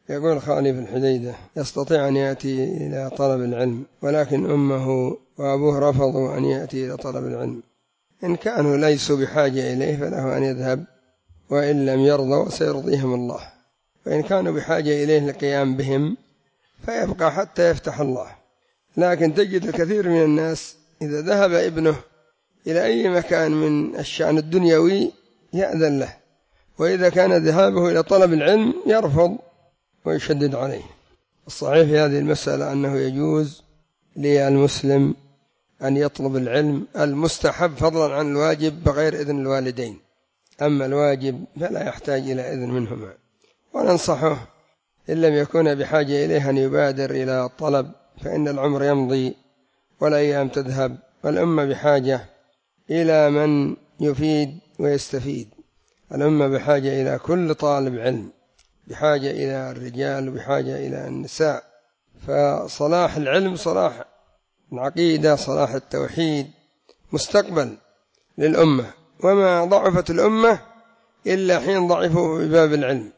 يقول خالد بن حديدة: يستطيع أن يأتي إلى طلب العلم، ولكن أمه وأبوه رفضوا أن يأتي إلى طلب العلم. إن كانوا ليسوا بحاجة إليه فله أن يذهب، وإن لم يرضوا سيرضيهم الله. وإن كانوا بحاجة إليه للقيام بهم فيبقى حتى يفتح الله. لكن تجد الكثير من الناس إذا ذهب ابنه إلى أي مكان من الشأن الدنيوي يأذن له، وإذا كان ذهابه إلى طلب العلم يرفض ويشدد عليه. الصحيح في هذه المسألة أنه يجوز للمسلم أن يطلب العلم المستحب فضلا عن الواجب بغير إذن الوالدين، أما الواجب فلا يحتاج إلى إذن منهما. وننصحه إن لم يكن بحاجة إليه أن يبادر إلى الطلب، فإن العمر يمضي والأيام تذهب، والأمة بحاجة إلى من يفيد ويستفيد. الأمة بحاجة إلى كل طالب علم، بحاجة إلى الرجال وبحاجة إلى النساء. فصلاح العلم صلاح العقيدة، صلاح التوحيد مستقبل للأمة، وما ضعفت الأمة إلا حين ضعفوا بباب العلم.